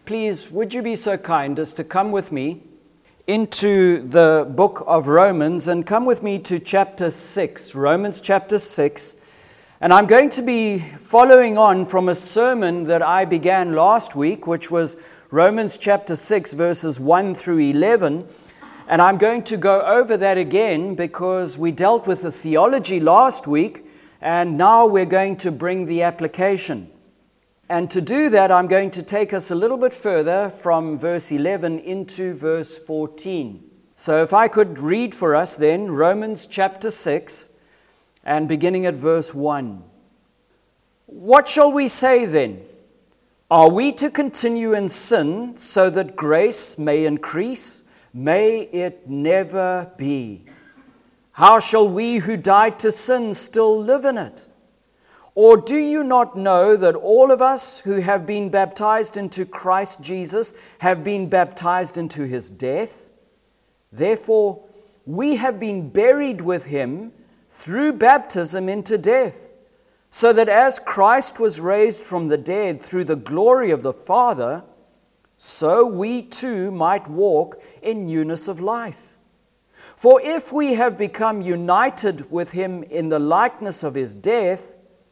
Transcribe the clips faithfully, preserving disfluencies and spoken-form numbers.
please, would you be so kind as to come with me into the book of Romans and come with me to chapter six, Romans chapter six. And I'm going to be following on from a sermon that I began last week, which was Romans chapter six, verses one through eleven. And I'm going to go over that again because we dealt with the theology last week, and now we're going to bring the application. And to do that, I'm going to take us a little bit further from verse eleven into verse fourteen. So if I could read for us then, Romans chapter six, and beginning at verse one. What shall we say then? Are we to continue in sin so that grace may increase? May it never be. How shall we who died to sin still live in it? Or do you not know that all of us who have been baptized into Christ Jesus have been baptized into his death? Therefore, we have been buried with him through baptism into death, so that as Christ was raised from the dead through the glory of the Father, so we too might walk in newness of life. For if we have become united with him in the likeness of his death,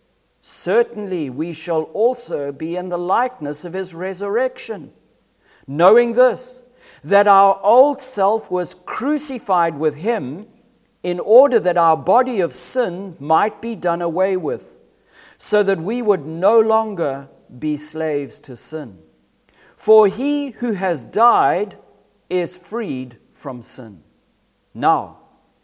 certainly we shall also be in the likeness of his resurrection, knowing this, that our old self was crucified with him in order that our body of sin might be done away with, so that we would no longer be slaves to sin. For he who has died is freed from sin. Now,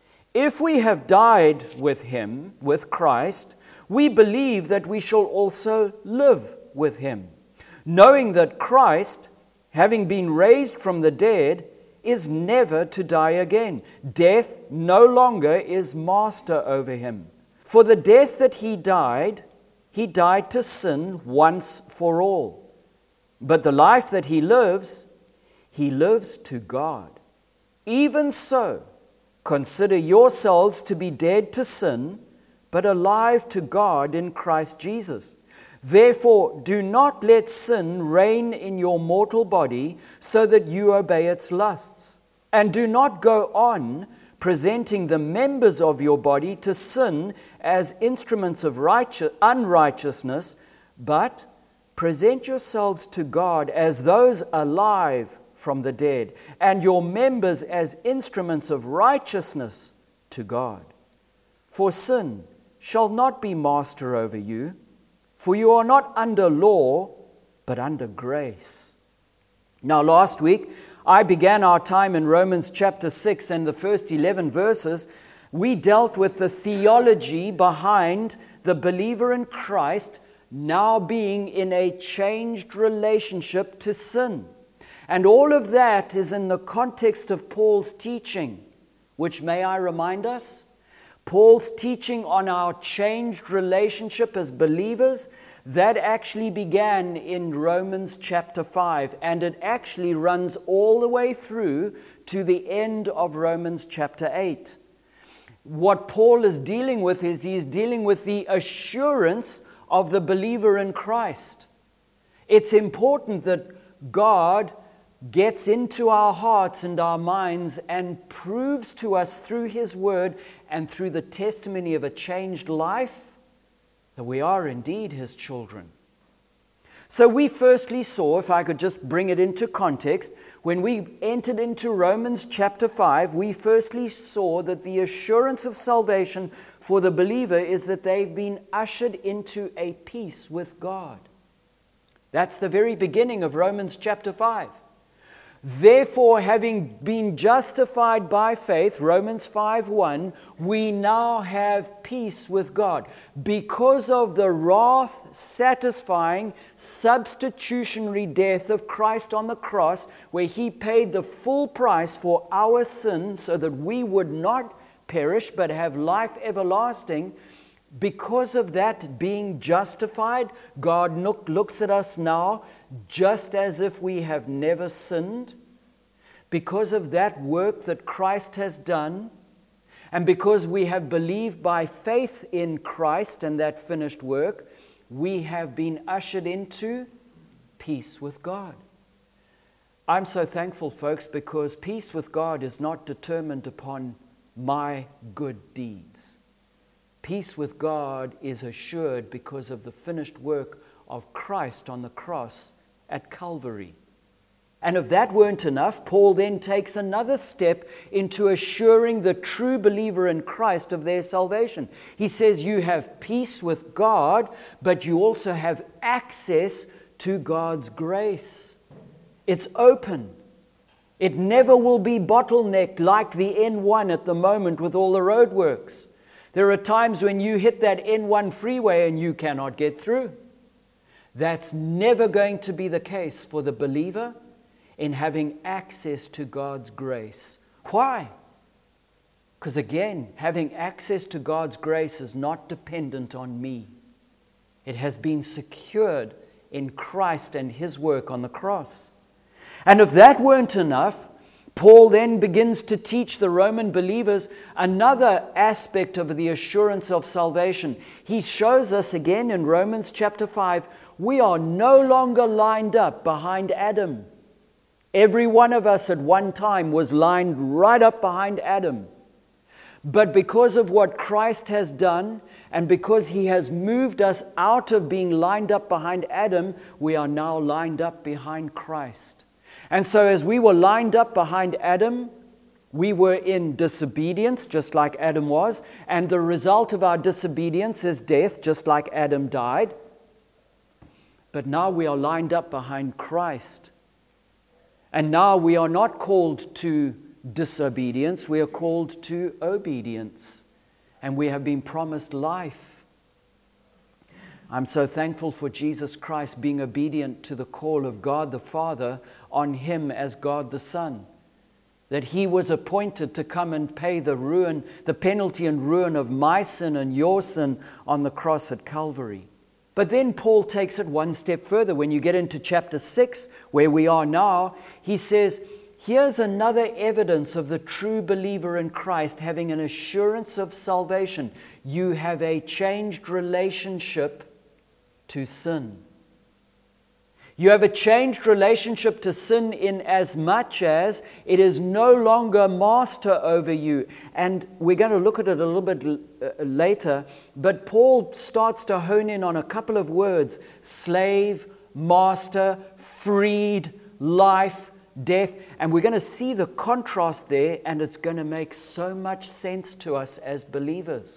if we have died with him, with Christ, we believe that we shall also live with him, knowing that Christ, having been raised from the dead, is never to die again. Death no longer is master over him. For the death that he died, he died to sin once for all. But the life that he lives, he lives to God. Even so, consider yourselves to be dead to sin, but alive to God in Christ Jesus. Therefore, do not let sin reign in your mortal body so that you obey its lusts. And do not go on presenting the members of your body to sin as instruments of righteous, unrighteousness, but present yourselves to God as those alive from the dead, and your members as instruments of righteousness to God. For sin shall not be master over you, for you are not under law, but under grace. Now, last week, I began our time in Romans chapter six, and the first eleven verses, we dealt with the theology behind the believer in Christ now being in a changed relationship to sin. And all of that is in the context of Paul's teaching, which, may I remind us, Paul's teaching on our changed relationship as believers, that actually began in Romans chapter five, and it actually runs all the way through to the end of Romans chapter eight. What Paul is dealing with is he's dealing with the assurance of the believer in Christ. It's important that God gets into our hearts and our minds and proves to us through his word and through the testimony of a changed life that we are indeed his children. So we firstly saw, if I could just bring it into context, when we entered into Romans chapter five, we firstly saw that the assurance of salvation for the believer is that they've been ushered into a peace with God. That's the very beginning of Romans chapter five. Therefore, having been justified by faith, Romans five one, we now have peace with God because of the wrath-satisfying substitutionary death of Christ on the cross, where he paid the full price for our sin so that we would not perish but have life everlasting. Because of that being justified, God look, looks at us now just as if we have never sinned. Because of that work that Christ has done, and because we have believed by faith in Christ and that finished work, we have been ushered into peace with God. I'm so thankful, folks, because peace with God is not determined upon my good deeds. Peace with God is assured because of the finished work of Christ on the cross at Calvary. And if that weren't enough, Paul then takes another step into assuring the true believer in Christ of their salvation. He says you have peace with God, but you also have access to God's grace. It's open. It never will be bottlenecked like the N one at the moment with all the roadworks. There are times when you hit that N one freeway and you cannot get through. That's never going to be the case for the believer in having access to God's grace. Why? Because again, having access to God's grace is not dependent on me. It has been secured in Christ and His work on the cross. And if that weren't enough, Paul then begins to teach the Roman believers another aspect of the assurance of salvation. He shows us again in Romans chapter five, we are no longer lined up behind Adam. Every one of us at one time was lined right up behind Adam. But because of what Christ has done, and because He has moved us out of being lined up behind Adam, we are now lined up behind Christ. And so as we were lined up behind Adam, we were in disobedience, just like Adam was, and the result of our disobedience is death, just like Adam died. But now we are lined up behind Christ. And now we are not called to disobedience, we are called to obedience. And we have been promised life. I'm so thankful for Jesus Christ being obedient to the call of God the Father on Him as God the Son. That He was appointed to come and pay the ruin, the penalty and ruin of my sin and your sin on the cross at Calvary. But then Paul takes it one step further. When you get into chapter six, where we are now, he says, here's another evidence of the true believer in Christ having an assurance of salvation. You have a changed relationship to sin. You have a changed relationship to sin in as much as it is no longer master over you. And we're going to look at it a little bit uh, later, but Paul starts to hone in on a couple of words: slave, master, freed, life, death. And we're going to see the contrast there, and it's going to make so much sense to us as believers.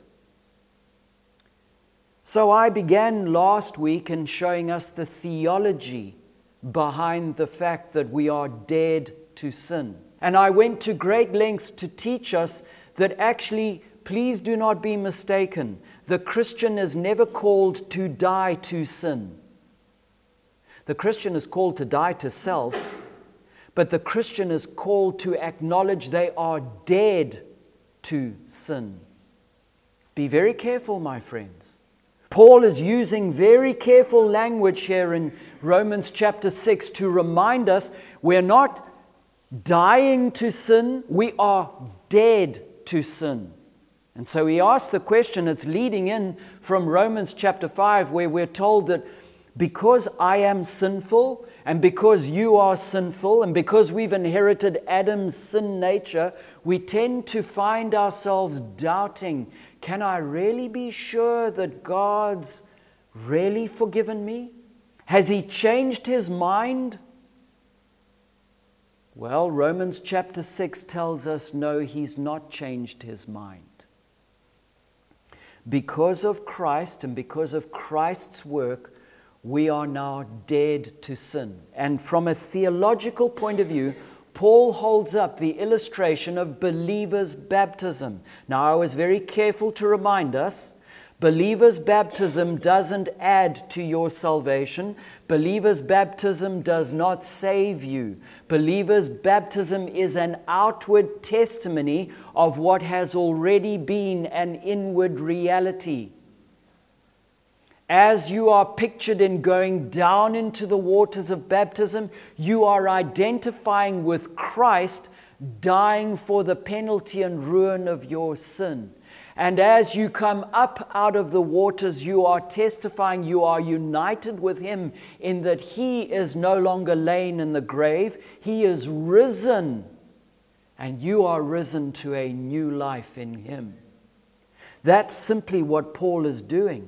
So I began last week in showing us the theology behind the fact that we are dead to sin. And I went to great lengths to teach us that actually, please do not be mistaken, the Christian is never called to die to sin. The Christian is called to die to self, but the Christian is called to acknowledge they are dead to sin. Be very careful, my friends. Paul is using very careful language here in Romans chapter six to remind us we're not dying to sin, we are dead to sin. And so he asks the question, it's leading in from Romans chapter five, where we're told that because I am sinful, and because you are sinful, and because we've inherited Adam's sin nature, we tend to find ourselves doubting, can I really be sure that God's really forgiven me? Has He changed His mind? Well, Romans chapter six tells us, no, He's not changed His mind. Because of Christ and because of Christ's work, we are now dead to sin. And from a theological point of view, Paul holds up the illustration of believers' baptism. Now, I was very careful to remind us, believers' baptism doesn't add to your salvation. Believers' baptism does not save you. Believers' baptism is an outward testimony of what has already been an inward reality. As you are pictured in going down into the waters of baptism, you are identifying with Christ dying for the penalty and ruin of your sin. And as you come up out of the waters, you are testifying, you are united with him in that he is no longer laying in the grave. He is risen, and you are risen to a new life in him. That's simply what Paul is doing.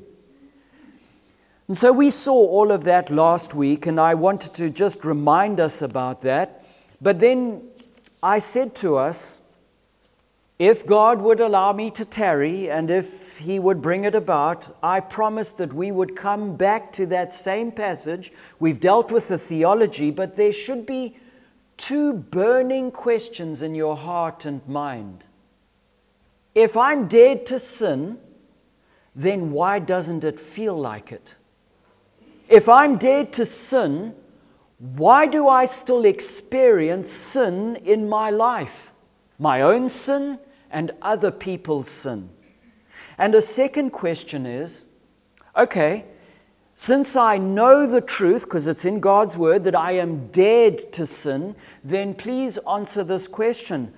And so we saw all of that last week, and I wanted to just remind us about that. But then I said to us, if God would allow me to tarry, and if he would bring it about, I promised that we would come back to that same passage. We've dealt with the theology, but there should be two burning questions in your heart and mind. If I'm dead to sin, then why doesn't it feel like it? If I'm dead to sin, why do I still experience sin in my life? My own sin and other people's sin. And a second question is, okay, since I know the truth, because it's in God's word, that I am dead to sin, then please answer this question.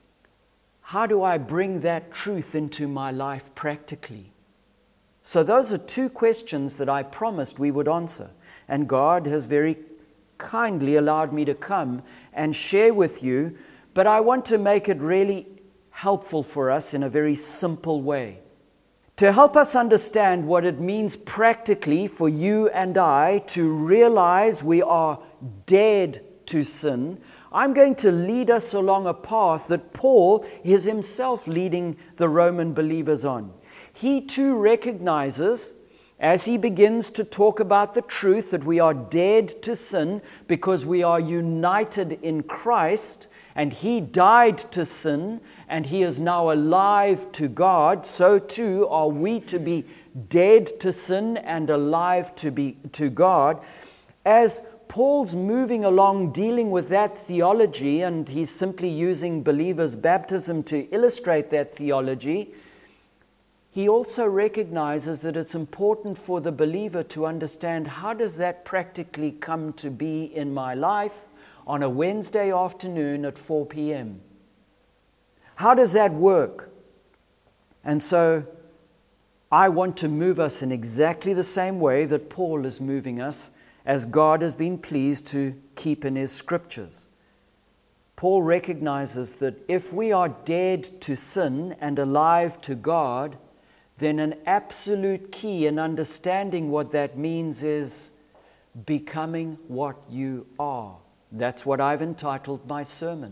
How do I bring that truth into my life practically? So those are two questions that I promised we would answer. And God has very kindly allowed me to come and share with you, but I want to make it really helpful for us in a very simple way. To help us understand what it means practically for you and I to realize we are dead to sin, I'm going to lead us along a path that Paul is himself leading the Roman believers on. He too recognizes, as he begins to talk about the truth that we are dead to sin because we are united in Christ, and he died to sin, and he is now alive to God, so too are we to be dead to sin and alive to be to God. As Paul's moving along dealing with that theology, and he's simply using believers' baptism to illustrate that theology, he also recognizes that it's important for the believer to understand, how does that practically come to be in my life on a Wednesday afternoon at four p.m.? How does that work? And so I want to move us in exactly the same way that Paul is moving us, as God has been pleased to keep in his scriptures. Paul recognizes that if we are dead to sin and alive to God, then an absolute key in understanding what that means is becoming what you are. That's what I've entitled my sermon.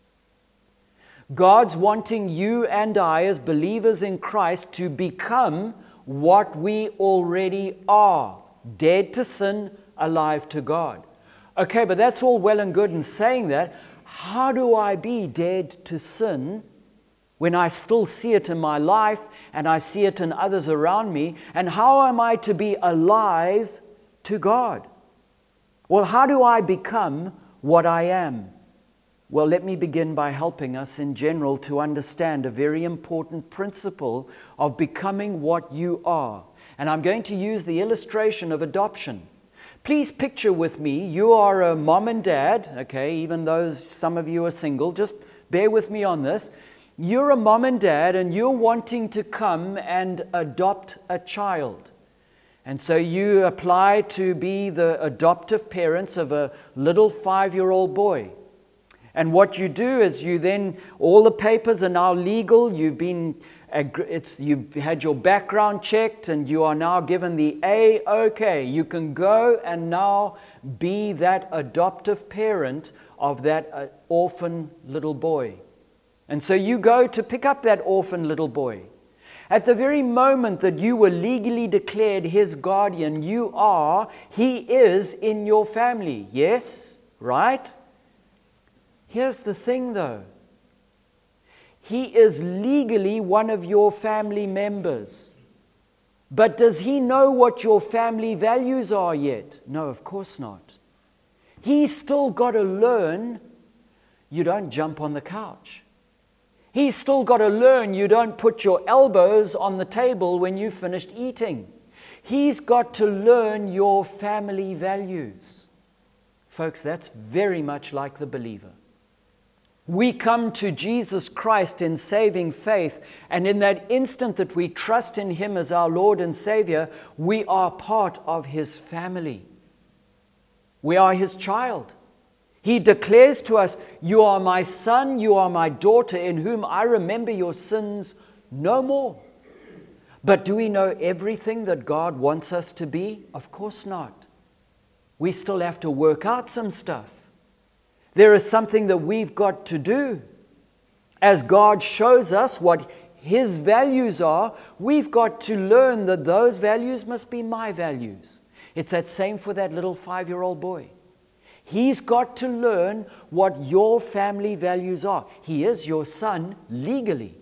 God's wanting you and I as believers in Christ to become what we already are. Dead to sin, alive to God. Okay, but that's all well and good in saying that. How do I be dead to sin when I still see it in my life and I see it in others around me? And how am I to be alive to God? Well, how do I become what I am? Well, let me begin by helping us in general to understand a very important principle of becoming what you are. And I'm going to use the illustration of adoption. Please picture with me, you are a mom and dad, okay, even though some of you are single, just bear with me on this. You're a mom and dad and you're wanting to come and adopt a child. And so you apply to be the adoptive parents of a little five-year-old boy. And what you do is you then, all the papers are now legal, you've been, it's, you've had your background checked, and you are now given the A-OK. You can go and now be that adoptive parent of that uh, orphan little boy. And so you go to pick up that orphan little boy. At the very moment that you were legally declared his guardian, you are, he is in your family. Yes? Right? Here's the thing though. He is legally one of your family members. But does he know what your family values are yet? No, of course not. He's still got to learn you don't jump on the couch. He's still got to learn you don't put your elbows on the table when you've finished eating. He's got to learn your family values. Folks, that's very much like the believer. We come to Jesus Christ in saving faith, and in that instant that we trust in Him as our Lord and Savior, we are part of His family. We are His child. He declares to us, "You are my son, you are my daughter, in whom I remember your sins no more." But do we know everything that God wants us to be? Of course not. We still have to work out some stuff. There is something that we've got to do. As God shows us what His values are, we've got to learn that those values must be my values. It's that same for that little five-year-old boy. He's got to learn what your family values are. He is your son legally.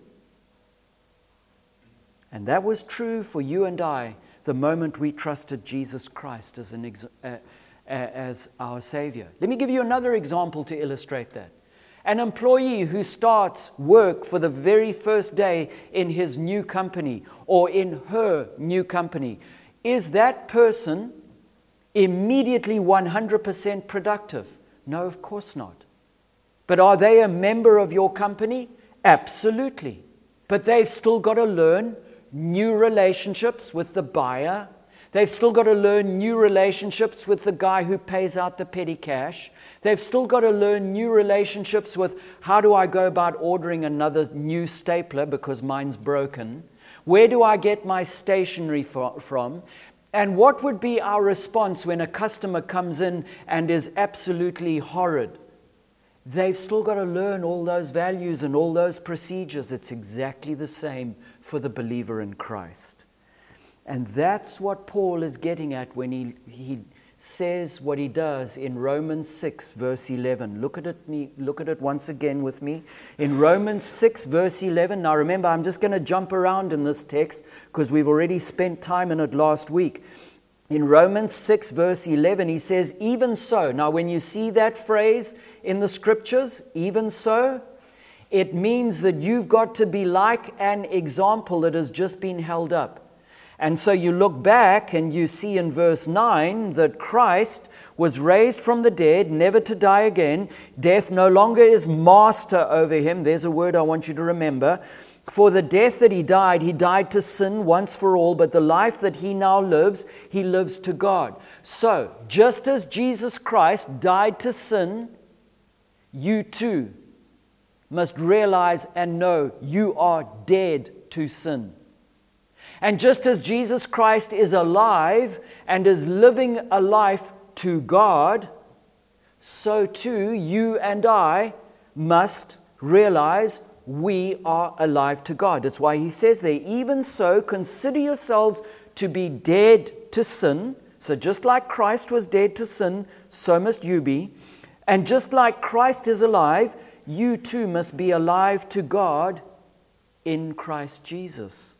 And that was true for you and I the moment we trusted Jesus Christ as, an ex- uh, as our Savior. Let me give you another example to illustrate that. An employee who starts work for the very first day in his new company or in her new company, is that person immediately one hundred percent productive? No, of course not. But are they a member of your company? Absolutely. But they've still got to learn new relationships with the buyer. They've still got to learn new relationships with the guy who pays out the petty cash. They've still got to learn new relationships with, how do I go about ordering another new stapler because mine's broken? Where do I get my stationery for, from? And what would be our response when a customer comes in and is absolutely horrid? They've still got to learn all those values and all those procedures. It's exactly the same for the believer in Christ. And that's what Paul is getting at when he, he says what he does in Romans six, verse eleven. Look at it, me, look at it once again with me. In Romans six, verse eleven. Now remember, I'm just going to jump around in this text because we've already spent time in it last week. In Romans six, verse eleven, he says, "Even so." Now, when you see that phrase in the scriptures, "even so," it means that you've got to be like an example that has just been held up. And so you look back and you see in verse nine that Christ was raised from the dead, never to die again. Death no longer is master over him. There's a word I want you to remember. For the death that he died, he died to sin once for all, but the life that he now lives, he lives to God. So, just as Jesus Christ died to sin, you too must realize and know you are dead to sin. And just as Jesus Christ is alive and is living a life to God, so too you and I must realize we are alive to God. That's why he says there, "Even so, consider yourselves to be dead to sin." So just like Christ was dead to sin, so must you be. And just like Christ is alive, you too must be alive to God in Christ Jesus.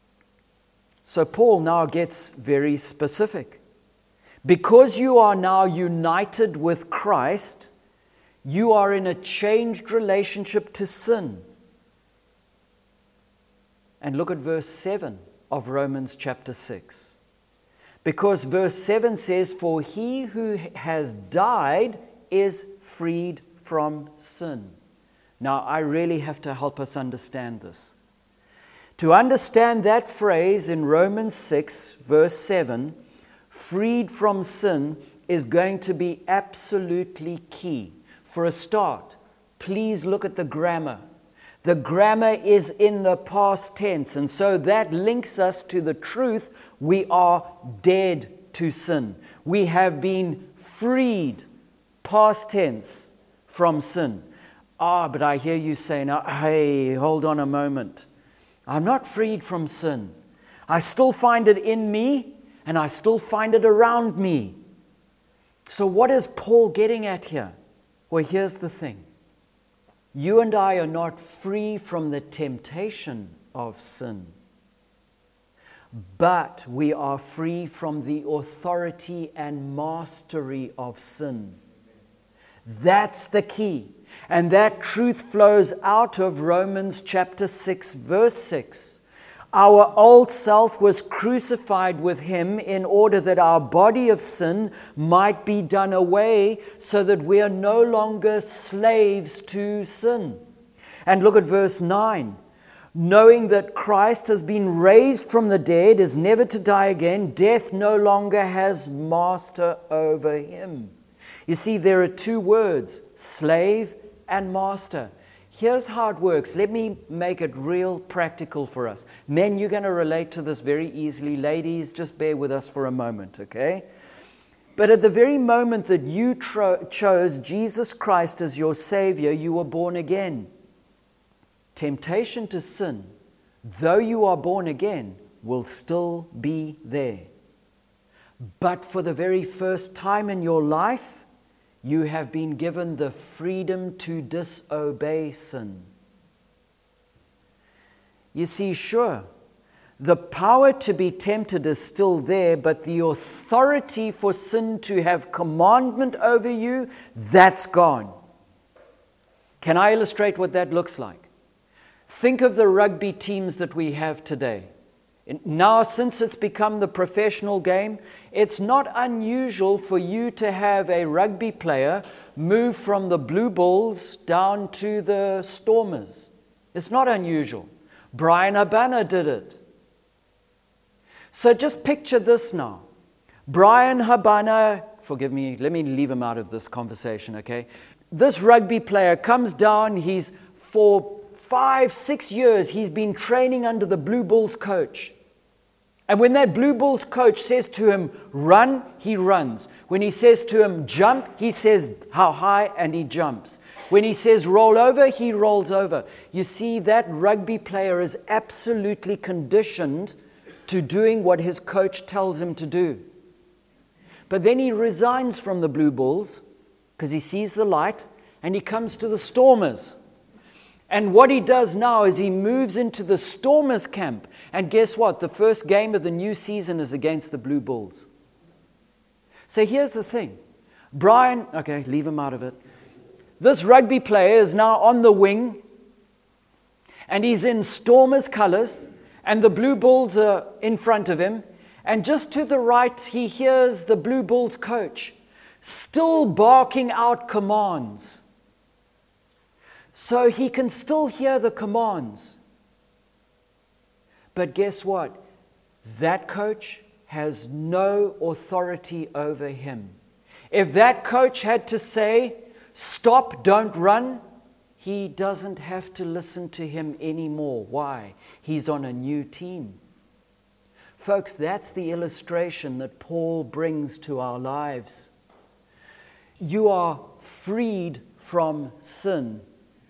So Paul now gets very specific. Because you are now united with Christ, you are in a changed relationship to sin. And look at verse seven of Romans chapter six. Because verse seven says, "For he who has died is freed from sin." Now, I really have to help us understand this. To understand that phrase in Romans six, verse seven, freed from sin, is going to be absolutely key. For a start, please look at the grammar. The grammar is in the past tense, and so that links us to the truth we are dead to sin. We have been freed, past tense, from sin. Ah, but I hear you say now, hey, hold on a moment. I'm not freed from sin. I still find it in me, and I still find it around me. So what is Paul getting at here? Well, here's the thing. You and I are not free from the temptation of sin, but we are free from the authority and mastery of sin. That's the key. And that truth flows out of Romans chapter six, verse six. Our old self was crucified with him in order that our body of sin might be done away so that we are no longer slaves to sin. And look at verse nine. Knowing that Christ has been raised from the dead, is never to die again, death no longer has master over him. You see, there are two words, slave and master. Here's how it works. Let me make it real practical for us. Men, you're going to relate to this very easily. Ladies, just bear with us for a moment, okay? But at the very moment that you tro- chose Jesus Christ as your Savior, you were born again. Temptation to sin, though you are born again, will still be there. But for the very first time in your life, you have been given the freedom to disobey sin. You see, sure, the power to be tempted is still there, but the authority for sin to have commandment over you, that's gone. Can I illustrate what that looks like? Think of the rugby teams that we have today. Now, since it's become the professional game, it's not unusual for you to have a rugby player move from the Blue Bulls down to the Stormers. It's not unusual. Brian Habana did it. So just picture this now. Brian Habana, forgive me, let me leave him out of this conversation, okay? This rugby player comes down, he's for five, six years, he's been training under the Blue Bulls coach. And when that Blue Bulls coach says to him, run, he runs. When he says to him, jump, he says how high, and he jumps. When he says roll over, he rolls over. You see, that rugby player is absolutely conditioned to doing what his coach tells him to do. But then he resigns from the Blue Bulls because he sees the light, and he comes to the Stormers. And what he does now is he moves into the Stormers camp. And guess what? The first game of the new season is against the Blue Bulls. So here's the thing. Brian, okay, leave him out of it. This rugby player is now on the wing. And he's in Stormers colors. And the Blue Bulls are in front of him. And just to the right, he hears the Blue Bulls coach still barking out commands. So he can still hear the commands. But guess what? That coach has no authority over him. If that coach had to say, stop, don't run, he doesn't have to listen to him anymore. Why? He's on a new team. Folks, that's the illustration that Paul brings to our lives. You are freed from sin,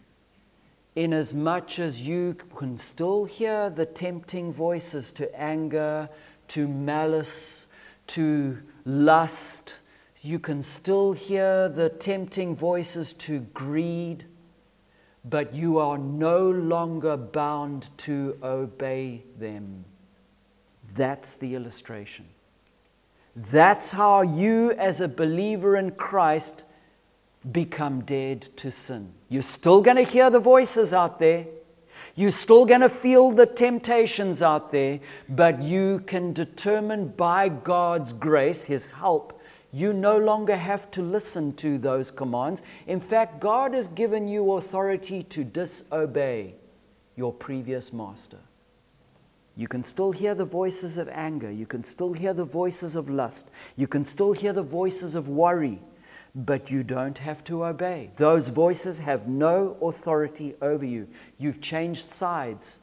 inasmuch as you can still hear the tempting voices to anger, to malice, to lust. You can still hear the tempting voices to greed, but you are no longer bound to obey them. That's the illustration. That's how you, as a believer in Christ, become dead to sin. You're still going to hear the voices out there. You're still going to feel the temptations out there, but you can determine by God's grace, His help, you no longer have to listen to those commands. In fact, God has given you authority to disobey your previous master. You can still hear the voices of anger. You can still hear the voices of lust. You can still hear the voices of worry. But you don't have to obey. Those voices have no authority over you. You've changed sides.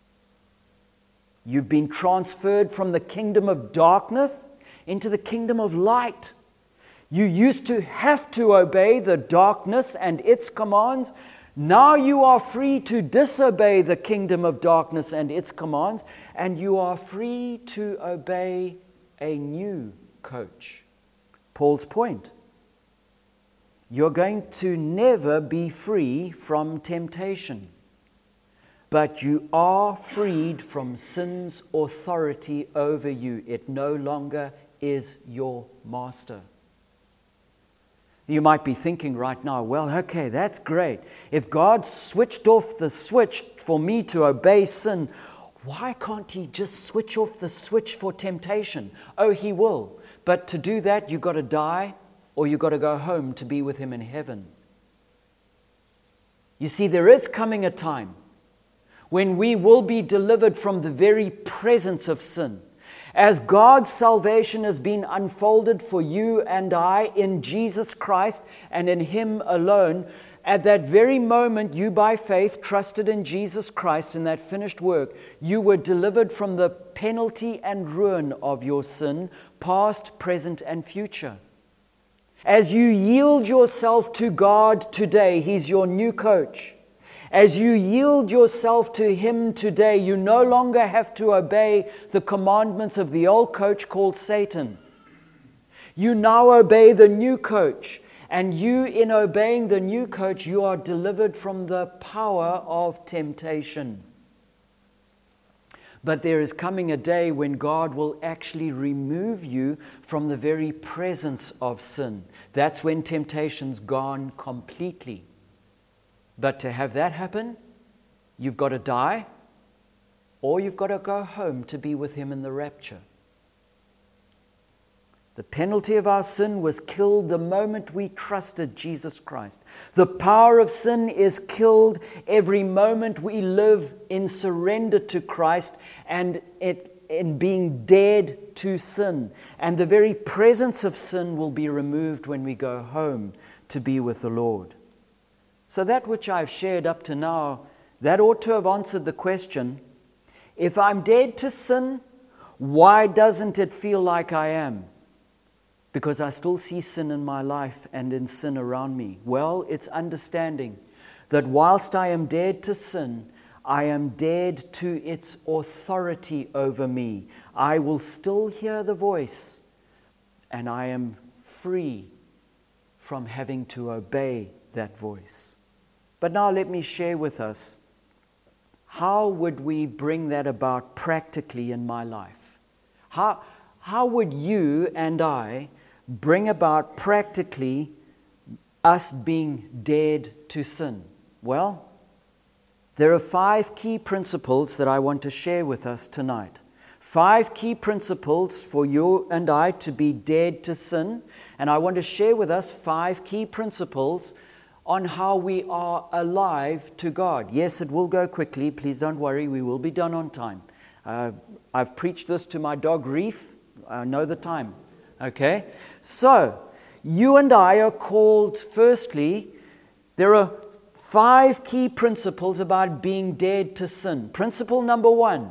You've been transferred from the kingdom of darkness into the kingdom of light. You used to have to obey the darkness and its commands. Now you are free to disobey the kingdom of darkness and its commands, and you are free to obey a new coach. Paul's point. You're going to never be free from temptation, but you are freed from sin's authority over you. It no longer is your master. You might be thinking right now, well, okay, that's great. If God switched off the switch for me to obey sin, Why can't he just switch off the switch for temptation? Oh, he will. But to do that, you've got to die or you've got to go home to be with him in heaven. You see, there is coming a time when we will be delivered from the very presence of sin. As God's salvation has been unfolded for you and I in Jesus Christ and in him alone, at that very moment you by faith trusted in Jesus Christ in that finished work, you were delivered from the penalty and ruin of your sin, past, present, and future. As you yield yourself to God today, he's your new coach. As you yield yourself to him today, you no longer have to obey the commandments of the old coach called Satan. You now obey the new coach. And you, in obeying the new coach, you are delivered from the power of temptation. But there is coming a day when God will actually remove you from the very presence of sin. That's when temptation's gone completely. But to have that happen, you've got to die, or you've got to go home to be with him in the rapture. The penalty of our sin was killed the moment we trusted Jesus Christ. The power of sin is killed every moment we live in surrender to Christ and it, in being dead to sin. And the very presence of sin will be removed when we go home to be with the Lord. So that which I've shared up to now, that ought to have answered the question, if I'm dead to sin, why doesn't it feel like I am? Because I still see sin in my life and in sin around me. Well, it's understanding that whilst I am dead to sin, I am dead to its authority over me. I will still hear the voice, and I am free from having to obey that voice. But now let me share with us, how would we bring that about practically in my life? How, how would you and I bring about practically us being dead to sin? Well, there are five key principles that I want to share with us tonight. Five key principles for you and I to be dead to sin. And I want to share with us five key principles on how we are alive to God. Yes, it will go quickly. Please don't worry. We will be done on time. Uh, I've preached this to my dog, Reef. I know the time. Okay, so you and I are called, firstly, there are five key principles about being dead to sin. Principle number one,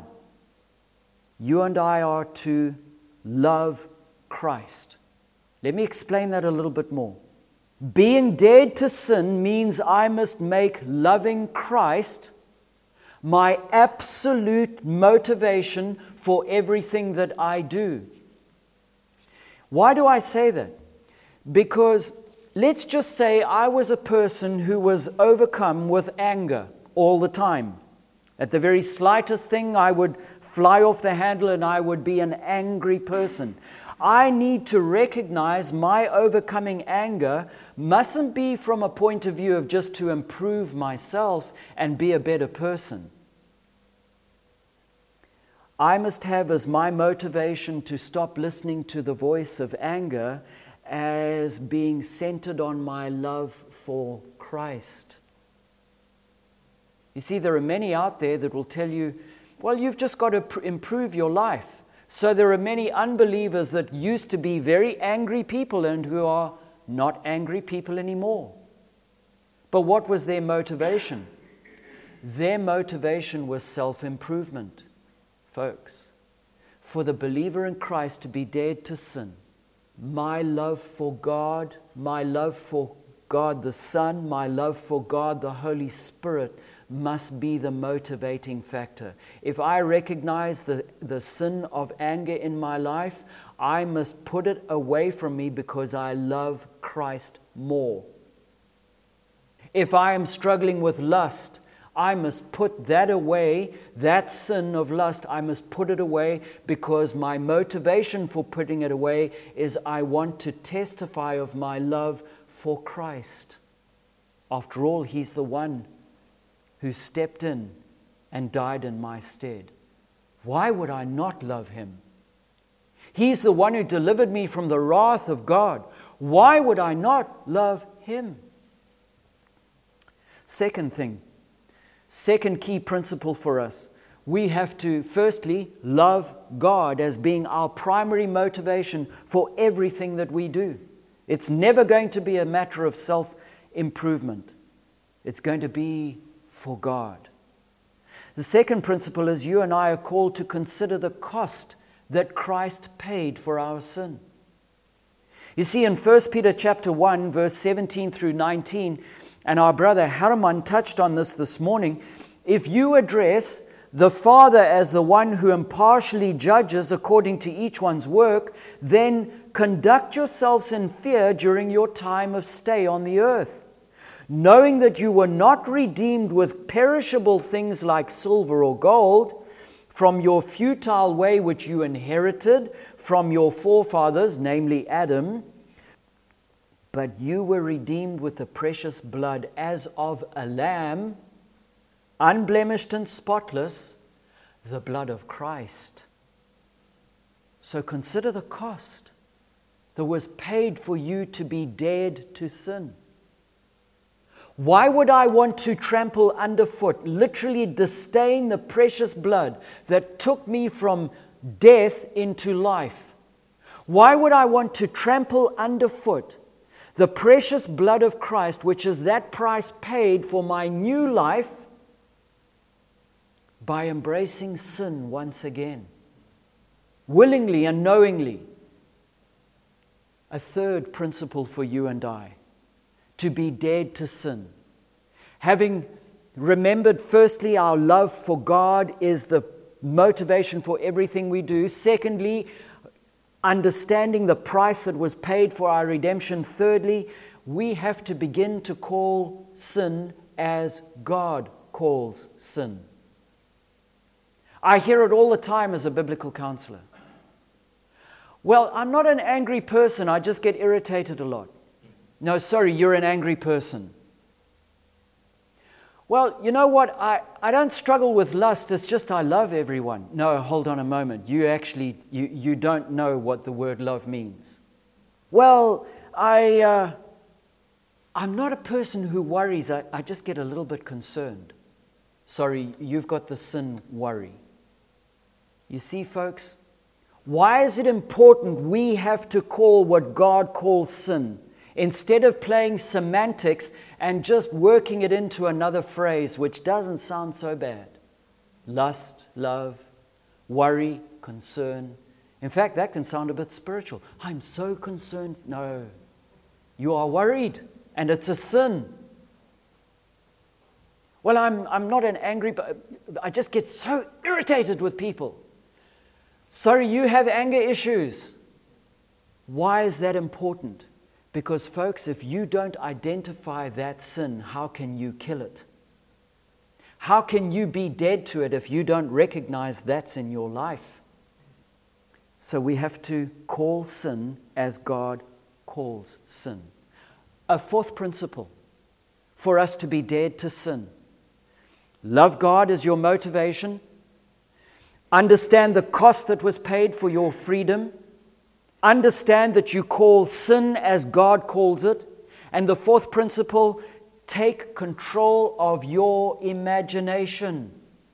you and I are to love Christ. Let me explain that a little bit more. Being dead to sin means I must make loving Christ my absolute motivation for everything that I do. Why do I say that? Because let's just say I was a person who was overcome with anger all the time. At the very slightest thing, I would fly off the handle and I would be an angry person. I need to recognize my overcoming anger mustn't be from a point of view of just to improve myself and be a better person. I must have as my motivation to stop listening to the voice of anger as being centered on my love for Christ. You see, there are many out there that will tell you, well, you've just got to pr- improve your life. So there are many unbelievers that used to be very angry people and who are not angry people anymore. But what was their motivation? Their motivation was self-improvement. Folks, for the believer in Christ to be dead to sin, my love for God, my love for God the Son, my love for God the Holy Spirit must be the motivating factor. If I recognize the, the sin of anger in my life, I must put it away from me because I love Christ more. If I am struggling with lust, I must put that away, that sin of lust, I must put it away because my motivation for putting it away is I want to testify of my love for Christ. After all, He's the one who stepped in and died in my stead. why would I not love him? He's the one who delivered me from the wrath of God. Why would I not love him? Second thing, second key principle for us, we have to firstly love God as being our primary motivation for everything that we do. It's never going to be a matter of self-improvement. It's going to be for God. The second principle is you and I are called to consider the cost that Christ paid for our sin. You see, in First Peter chapter one, verse seventeen through nineteen, and our brother Haraman touched on this this morning, if you address the Father as the one who impartially judges according to each one's work, then conduct yourselves in fear during your time of stay on the earth, knowing that you were not redeemed with perishable things like silver or gold, from your futile way which you inherited from your forefathers, namely Adam, but you were redeemed with the precious blood as of a lamb, unblemished and spotless, the blood of Christ. So consider the cost that was paid for you to be dead to sin. Why would I want to trample underfoot, literally disdain the precious blood that took me from death into life? Why would I want to trample underfoot the precious blood of Christ, which is that price paid for my new life, by embracing sin once again, willingly and knowingly? A third principle for you and I: to be dead to sin. Having remembered, firstly, our love for God is the motivation for everything we do. Secondly, understanding the price that was paid for our redemption. Thirdly, we have to begin to call sin as God calls sin. I hear it all the time as a biblical counselor. Well, I'm not an angry person, I just get irritated a lot. No, sorry, you're an angry person. Well, you know what? I, I don't struggle with lust. It's just I love everyone. No, hold on a moment. You actually, you, you don't know what the word love means. Well, I, uh, I'm not a person who worries. I, I just get a little bit concerned. Sorry, you've got the sin worry. You see, folks, why is it important we have to call what God calls sin, instead of playing semantics and just working it into another phrase which doesn't sound so bad? Lust, love, worry, concern. In fact, that can sound a bit spiritual. I'm so concerned. No, you are worried, and it's a sin. Well, I'm, I'm not an angry, but I just get so irritated with people. Sorry, you have anger issues. Why is that important? Because, folks, if you don't identify that sin, how can you kill it? How can you be dead to it if you don't recognize that's in your life? So we have to call sin as God calls sin. A fourth principle for us to be dead to sin: love God as your motivation. Understand the cost that was paid for your freedom. Understand that you call sin as God calls it. And the fourth principle, take control of your imagination.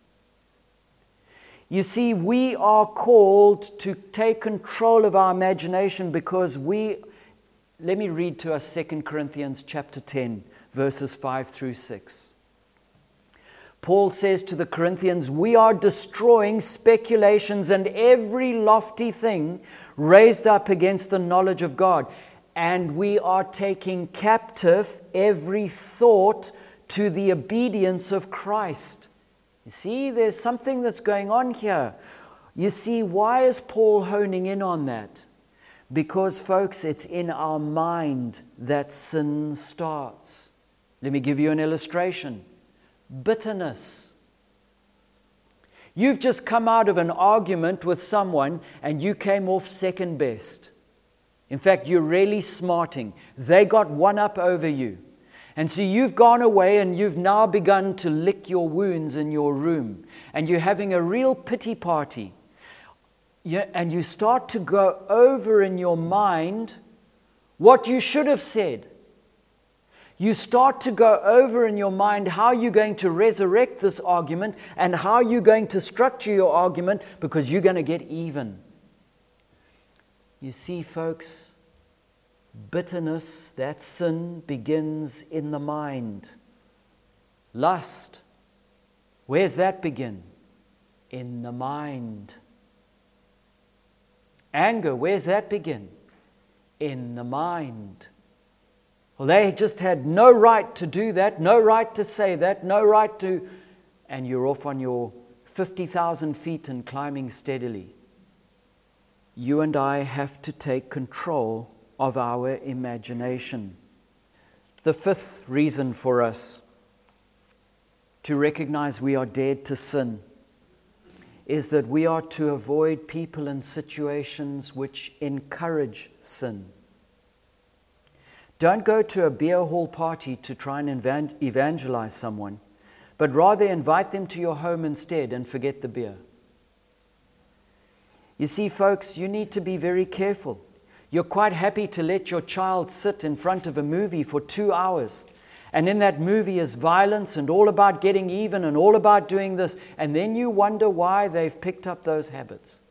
You see, we are called to take control of our imagination because we, let me read to us Second Corinthians chapter ten, verses five through six. Paul says to the Corinthians, we are destroying speculations and every lofty thing raised up against the knowledge of God. And we are taking captive every thought to the obedience of Christ. You see, there's something that's going on here. You see, why is Paul honing in on that? Because, folks, it's in our mind that sin starts. Let me give you an illustration. Bitterness. You've just come out of an argument with someone and you came off second best. In fact, you're really smarting. They got one up over you. And so you've gone away and you've now begun to lick your wounds in your room. And you're having a real pity party. Yeah, and you start to go over in your mind what you should have said. You start to go over in your mind how you're going to resurrect this argument and how you're going to structure your argument because you're going to get even. You see, folks, bitterness, that sin, begins in the mind. Lust, where's that begin? In the mind. Anger, where's that begin? In the mind. Well, they just had no right to do that, no right to say that, no right to, and you're off on your fifty thousand feet and climbing steadily. You and I have to take control of our imagination. The fifth reason for us to recognize we are dead to sin is that we are to avoid people and situations which encourage sin. Don't go to a beer hall party to try and evangelize someone, but rather invite them to your home instead and forget the beer. You see, folks, you need to be very careful. You're quite happy to let your child sit in front of a movie for two hours, and in that movie is violence and all about getting even and all about doing this, and then you wonder why they've picked up those habits.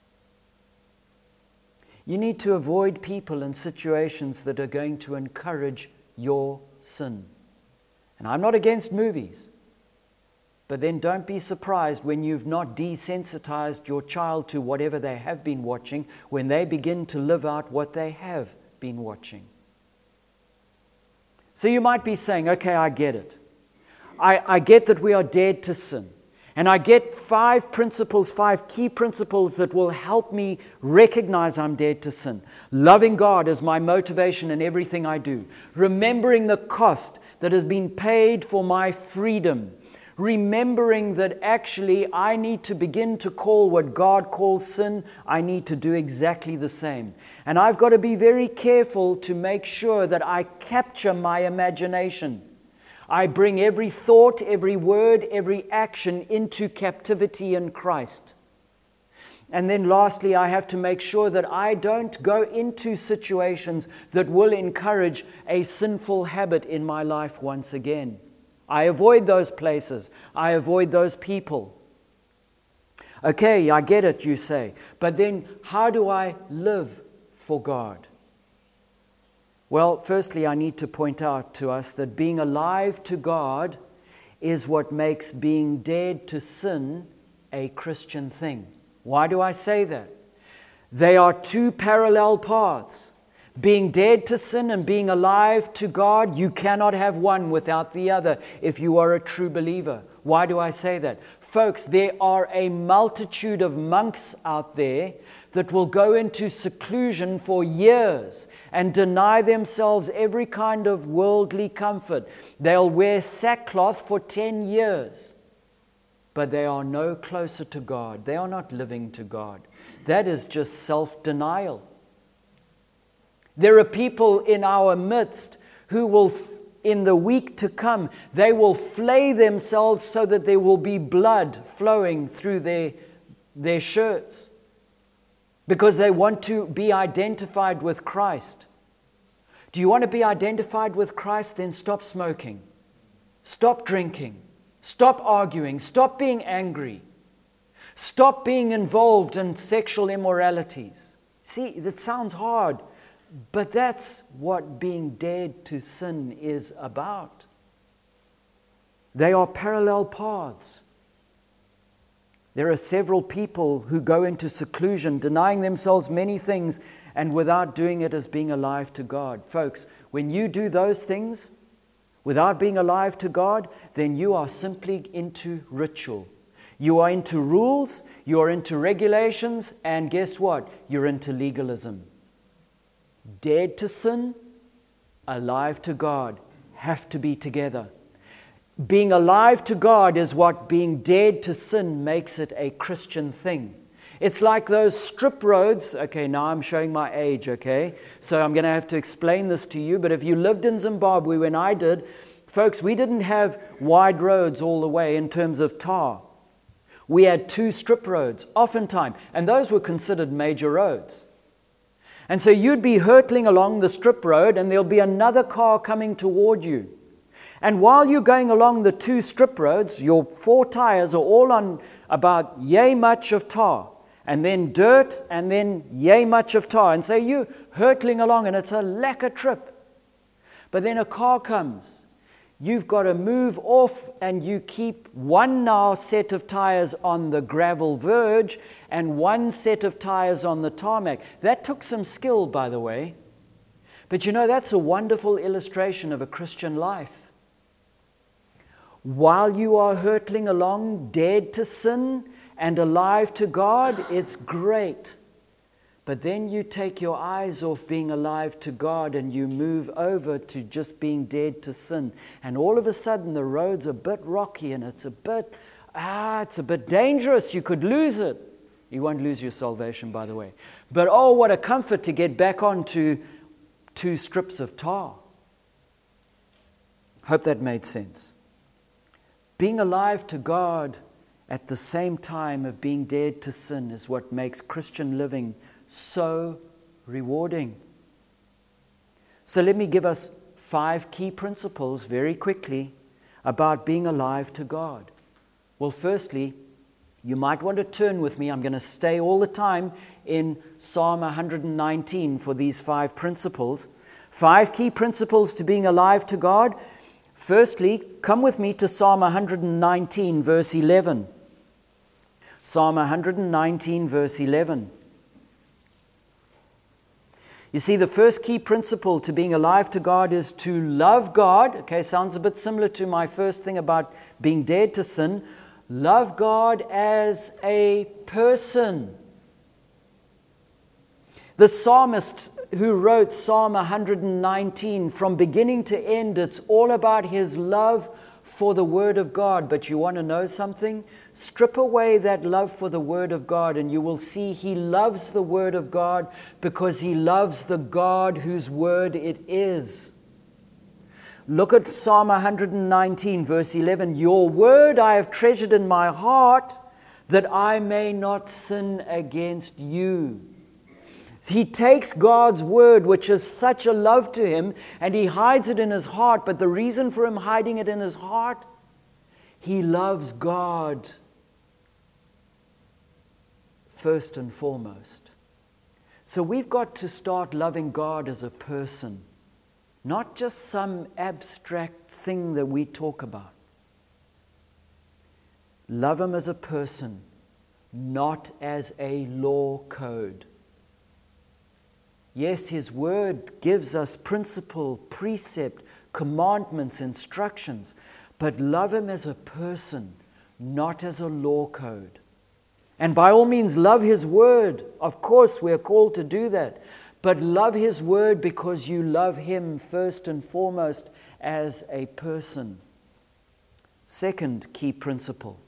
You need to avoid people and situations that are going to encourage your sin. And I'm not against movies, but then don't be surprised when you've not desensitized your child to whatever they have been watching, when they begin to live out what they have been watching. So you might be saying, okay, I get it. I, I get that we are dead to sin. And I get five principles, five key principles that will help me recognize I'm dead to sin. Loving God as my motivation in everything I do. Remembering the cost that has been paid for my freedom. Remembering that actually I need to begin to call what God calls sin, I need to do exactly the same. And I've got to be very careful to make sure that I capture my imagination. I bring every thought, every word, every action into captivity in Christ. And then lastly, I have to make sure that I don't go into situations that will encourage a sinful habit in my life once again. I avoid those places. I avoid those people. Okay, I get it, you say. But then how do I live for God? Well, firstly, I need to point out to us that being alive to God is what makes being dead to sin a Christian thing. Why do I say that? They are two parallel paths. Being dead to sin and being alive to God, you cannot have one without the other if you are a true believer. Why do I say that? Folks, there are a multitude of monks out there that will go into seclusion for years and deny themselves every kind of worldly comfort. They'll wear sackcloth for ten years, but they are no closer to God. They are not living to God. That is just self-denial. There are people in our midst who will, in the week to come, they will flay themselves so that there will be blood flowing through their, their shirts, because they want to be identified with Christ. Do you want to be identified with Christ? Then stop smoking. Stop drinking. Stop arguing. Stop being angry. Stop being involved in sexual immoralities. See, that sounds hard, but that's what being dead to sin is about. They are parallel paths. There are several people who go into seclusion, denying themselves many things, and without doing it as being alive to God. Folks, when you do those things without being alive to God, then you are simply into ritual. You are into rules, you are into regulations, and guess what? You're into legalism. Dead to sin, alive to God, have to be together. Being alive to God is what being dead to sin makes it a Christian thing. It's like those strip roads. Okay, now I'm showing my age, okay? So I'm going to have to explain this to you. But if you lived in Zimbabwe when I did, folks, we didn't have wide roads all the way in terms of tar. We had two strip roads, oftentimes, and those were considered major roads. And so you'd be hurtling along the strip road, and there'll be another car coming toward you. And while you're going along the two strip roads, your four tires are all on about yay much of tar, and then dirt, and then yay much of tar. And so you're hurtling along, and it's a lacquer trip. But then a car comes. You've got to move off, and you keep one now set of tires on the gravel verge and one set of tires on the tarmac. That took some skill, by the way. But you know, that's a wonderful illustration of a Christian life. While you are hurtling along, dead to sin and alive to God, it's great. But then you take your eyes off being alive to God and you move over to just being dead to sin. And all of a sudden the road's a bit rocky and it's a bit, ah, it's a bit dangerous. You could lose it. You won't lose your salvation, by the way. But oh, what a comfort to get back onto two strips of tar. Hope that made sense. Being alive to God at the same time of being dead to sin is what makes Christian living so rewarding. So let me give us five key principles very quickly about being alive to God. Well, firstly, you might want to turn with me. I'm going to stay all the time in Psalm one nineteen for these five principles. Five key principles to being alive to God. Firstly, come with me to Psalm one nineteen, verse eleven. Psalm one nineteen, verse eleven. You see, the first key principle to being alive to God is to love God. Okay, sounds a bit similar to my first thing about being dead to sin. Love God as a person. The psalmist who wrote Psalm one nineteen, from beginning to end, it's all about his love for the Word of God. But you want to know something? Strip away that love for the Word of God and you will see he loves the Word of God because he loves the God whose Word it is. Look at Psalm one nineteen, verse eleven. Your word I have treasured in my heart that I may not sin against you. He takes God's word, which is such a love to him, and he hides it in his heart. But the reason for him hiding it in his heart, he loves God first and foremost. So we've got to start loving God as a person, not just some abstract thing that we talk about. Love him as a person, not as a law code. Yes, his word gives us principle, precept, commandments, instructions, but love him as a person, not as a law code. And by all means, love his word. Of course, we are called to do that. But love his word because you love him first and foremost as a person. Second key principle.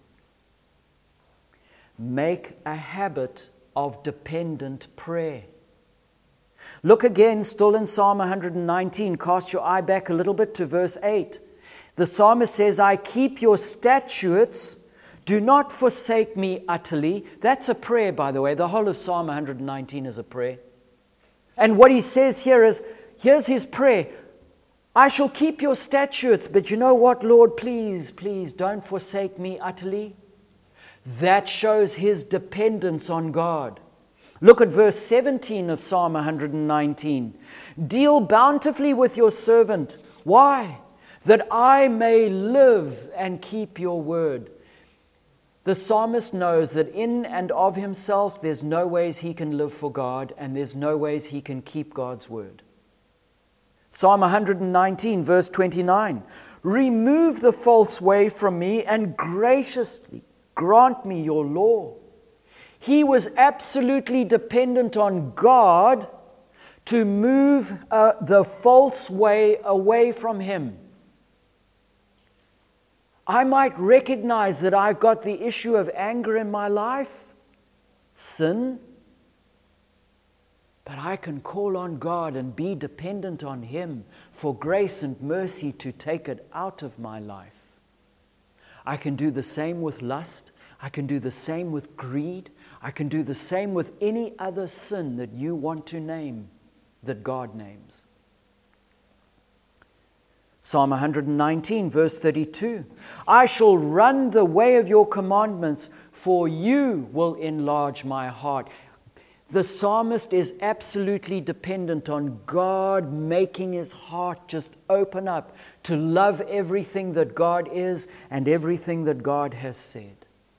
Make a habit of dependent prayer. Look again, still in Psalm one nineteen. Cast your eye back a little bit to verse eight. The psalmist says, I keep your statutes. Do not forsake me utterly. That's a prayer, by the way. The whole of Psalm one nineteen is a prayer. And what he says here is, here's his prayer. I shall keep your statutes, but you know what, Lord? Please, please don't forsake me utterly. That shows his dependence on God. Look at verse seventeen of Psalm one nineteen. Deal bountifully with your servant. Why? That I may live and keep your word. The psalmist knows that in and of himself, there's no ways he can live for God, and there's no ways he can keep God's word. Psalm one nineteen, verse twenty-nine. Remove the false way from me and graciously grant me your law. He was absolutely dependent on God to move uh, the false way away from him. I might recognize that I've got the issue of anger in my life. sin, but I can call on God and be dependent on Him for grace and mercy to take it out of my life. I can do the same with lust. I can do the same with greed. I can do the same with any other sin that you want to name, that God names. Psalm one nineteen, verse thirty-two. I shall run the way of your commandments, for you will enlarge my heart. The psalmist is absolutely dependent on God making his heart just open up to love everything that God is and everything that God has said.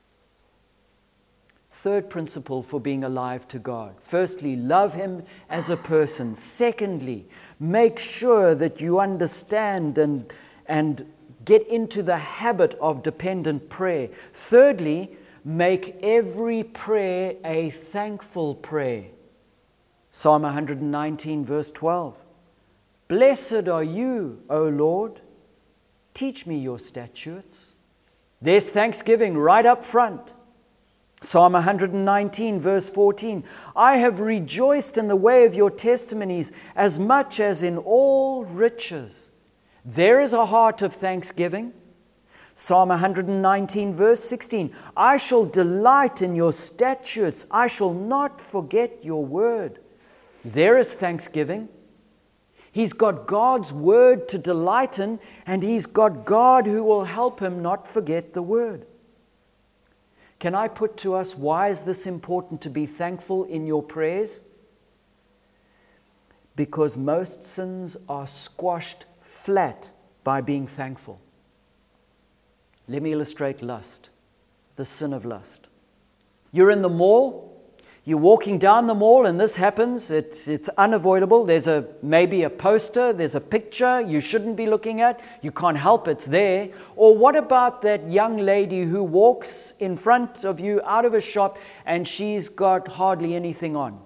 Third principle for being alive to God. Firstly, love Him as a person. Secondly, make sure that you understand and, and get into the habit of dependent prayer. Thirdly, make every prayer a thankful prayer. Psalm one nineteen, verse twelve. Blessed are you, O Lord. Teach me your statutes. There's thanksgiving right up front. Psalm one nineteen, verse fourteen. I have rejoiced in the way of your testimonies as much as in all riches. There is a heart of thanksgiving. Psalm one nineteen, verse sixteen. I shall delight in your statutes. I shall not forget your word. There is thanksgiving. He's got God's word to delight in, and he's got God who will help him not forget the word. Can I put to us, why is this important to be thankful in your prayers? Because most sins are squashed flat by being thankful. Let me illustrate lust, the sin of lust. You're in the mall, you're walking down the mall, and this happens. It's, it's unavoidable. There's a maybe a poster, there's a picture you shouldn't be looking at. You can't help it's there. Or what about that young lady who walks in front of you out of a shop and she's got hardly anything on?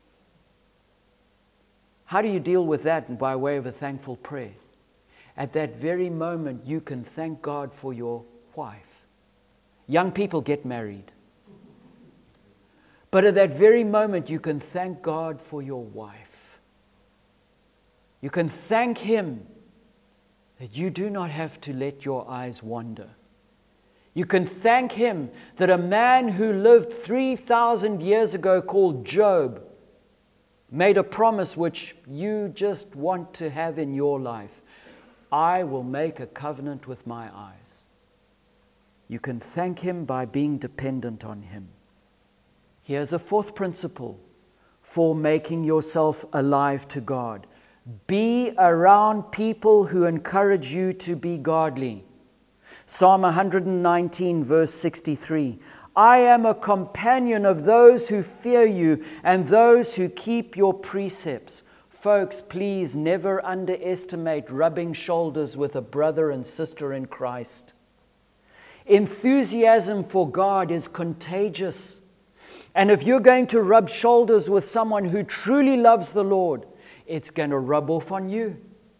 How do you deal with that by way of a thankful prayer? At that very moment, you can thank God for your wife. Young people get married. But at that very moment, you can thank God for your wife. You can thank Him that you do not have to let your eyes wander. You can thank Him that a man who lived three thousand years ago called Job made a promise which you just want to have in your life. I will make a covenant with my eyes. You can thank Him by being dependent on Him. Here's a fourth principle for making yourself alive to God. Be around people who encourage you to be godly. Psalm one nineteen, verse sixty-three. I am a companion of those who fear you and those who keep your precepts. Folks, please never underestimate rubbing shoulders with a brother and sister in Christ. Enthusiasm for God is contagious. And if you're going to rub shoulders with someone who truly loves the Lord, it's going to rub off on you.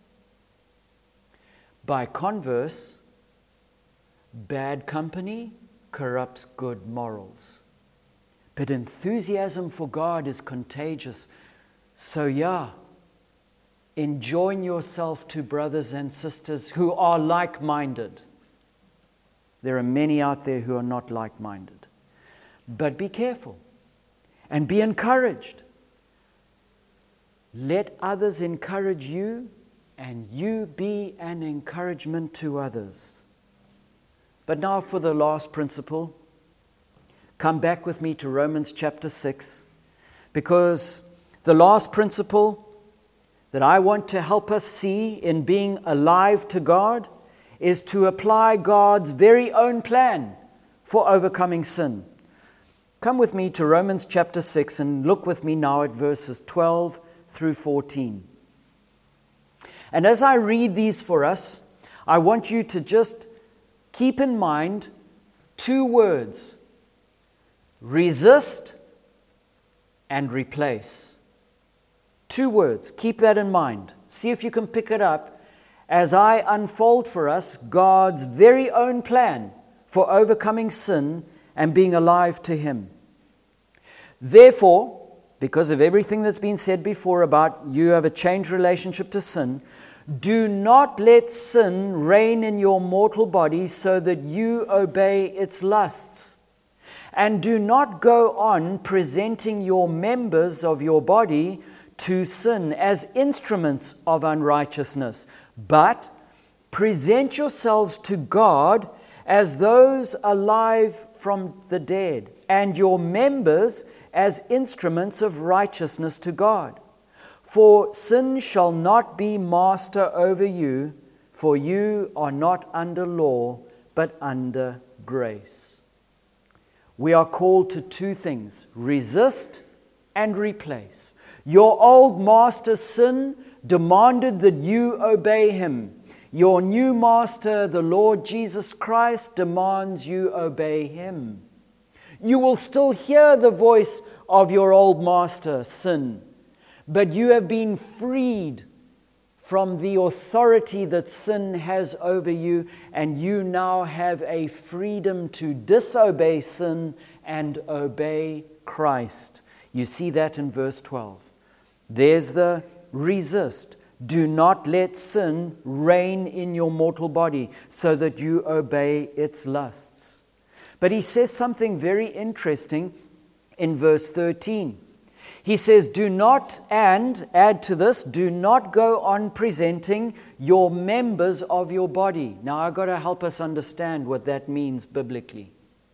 By converse, bad company corrupts good morals. But enthusiasm for God is contagious. So yeah, enjoin yourself to brothers and sisters who are like-minded. There are many out there who are not like-minded. But be careful and be encouraged. Let others encourage you, and you be an encouragement to others. But now for the last principle. Come back with me to Romans chapter six, because the last principle that I want to help us see in being alive to God is to apply God's very own plan for overcoming sin. Come with me to Romans chapter six and look with me now at verses twelve through fourteen. And as I read these for us, I want you to just keep in mind two words: resist and replace. Two words. Keep that in mind. See if you can pick it up as I unfold for us God's very own plan for overcoming sin and being alive to Him. Therefore, because of everything that's been said before about you have a changed relationship to sin, do not let sin reign in your mortal body so that you obey its lusts. And do not go on presenting your members of your body to sin as instruments of unrighteousness, but present yourselves to God as those alive from the dead, and your members as instruments of righteousness to God. For sin shall not be master over you, for you are not under law, but under grace. We are called to two things: resist and replace. Your old master sin demanded that you obey him. Your new master, the Lord Jesus Christ, demands you obey him. You will still hear the voice of your old master, sin, but you have been freed from the authority that sin has over you, and you now have a freedom to disobey sin and obey Christ. You see that in verse twelve. There's the resist. Do not let sin reign in your mortal body so that you obey its lusts. But he says something very interesting in verse thirteen. He says, do not, and add to this, do not go on presenting your members of your body. Now, I've got to help us understand what that means biblically.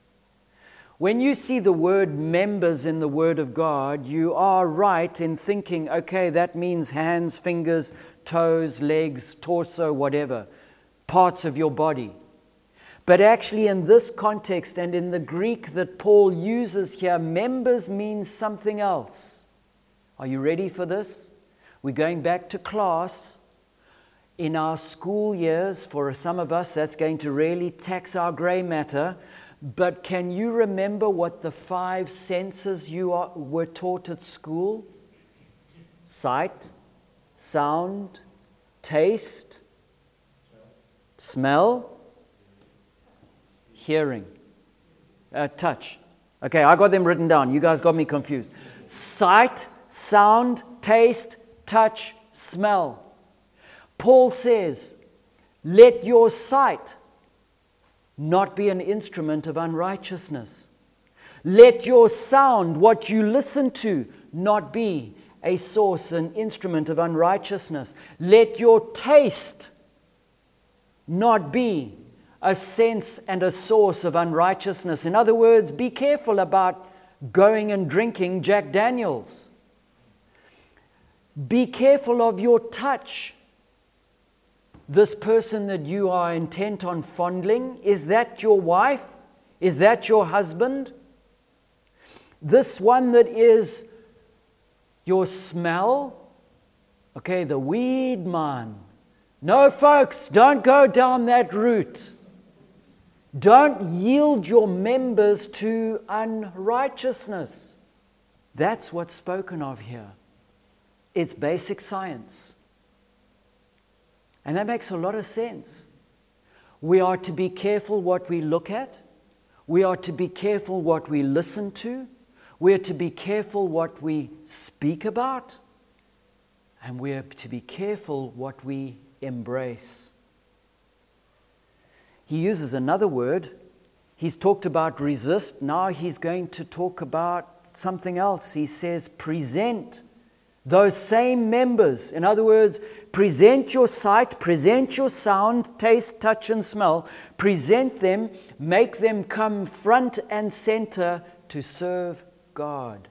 When you see the word members in the Word of God, you are right in thinking, okay, that means hands, fingers, toes, legs, torso, whatever, parts of your body. But actually in this context and in the Greek that Paul uses here, members means something else. Are you ready for this? We're going back to class. In our school years, for some of us, that's going to really tax our grey matter. But can you remember what the five senses you are, were taught at school? Sight, sound, taste, smell, hearing, uh, touch. Okay, I got them written down. You guys got me confused. Sight, sound, taste, touch, smell. Paul says, let your sight not be an instrument of unrighteousness. Let your sound, what you listen to, not be a source, an instrument of unrighteousness. Let your taste not be a sense and a source of unrighteousness. In other words, be careful about going and drinking Jack Daniels. Be careful of your touch. This person that you are intent on fondling, is that your wife? Is that your husband? This one that is your smell? Okay, the weed man. No, folks, don't go down that route. Don't yield your members to unrighteousness. That's what's spoken of here. It's basic science. And that makes a lot of sense. We are to be careful what we look at. We are to be careful what we listen to. We are to be careful what we speak about. And we are to be careful what we embrace. He uses another word. He's talked about resist. Now he's going to talk about something else. He says present those same members. In other words, present your sight, present your sound, taste, touch, and smell. Present them, make them come front and center to serve God.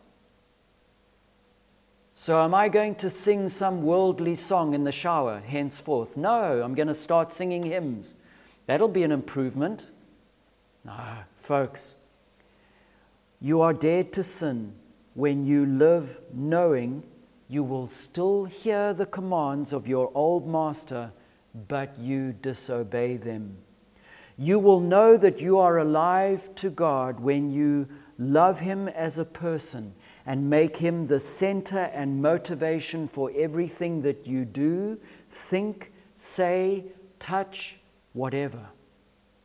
So am I going to sing some worldly song in the shower henceforth? No, I'm going to start singing hymns. That'll be an improvement. No, folks, you are dead to sin when you live knowing you will still hear the commands of your old master, but you disobey them. You will know that you are alive to God when you love him as a person and make him the center and motivation for everything that you do, think, say, touch, whatever.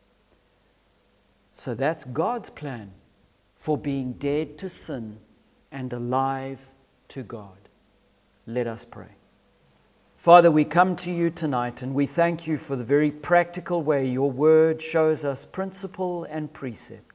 So that's God's plan for being dead to sin and alive to God. Let us pray. Father, we come to you tonight and we thank you for the very practical way your word shows us principle and precept.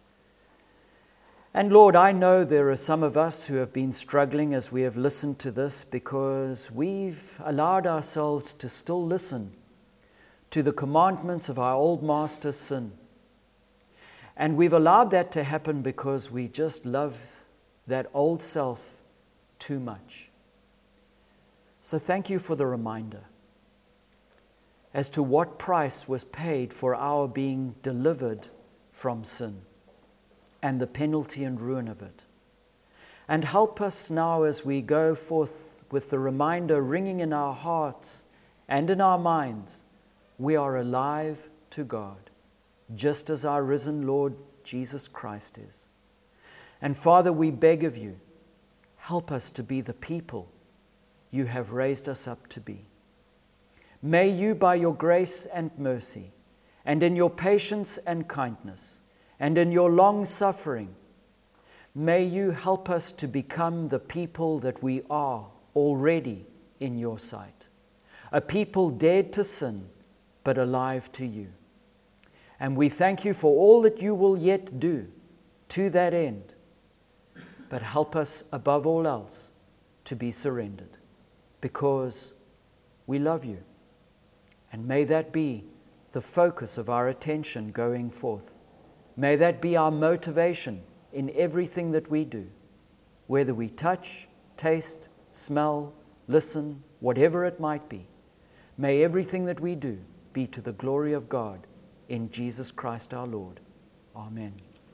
And Lord, I know there are some of us who have been struggling as we have listened to this because we've allowed ourselves to still listen to the commandments of our old master sin. And we've allowed that to happen because we just love that old self too much. So thank you for the reminder as to what price was paid for our being delivered from sin and the penalty and ruin of it. And help us now as we go forth with the reminder ringing in our hearts and in our minds, we are alive to God, just as our risen Lord Jesus Christ is. And Father, we beg of you, help us to be the people you have raised us up to be. May you, by your grace and mercy, and in your patience and kindness, and in your long suffering, may you help us to become the people that we are already in your sight. A people dead to sin, but alive to you. And we thank you for all that you will yet do to that end. But help us above all else to be surrendered, because we love you. And may that be the focus of our attention going forth. May that be our motivation in everything that we do, whether we touch, taste, smell, listen, whatever it might be. May everything that we do be to the glory of God in Jesus Christ our Lord. Amen.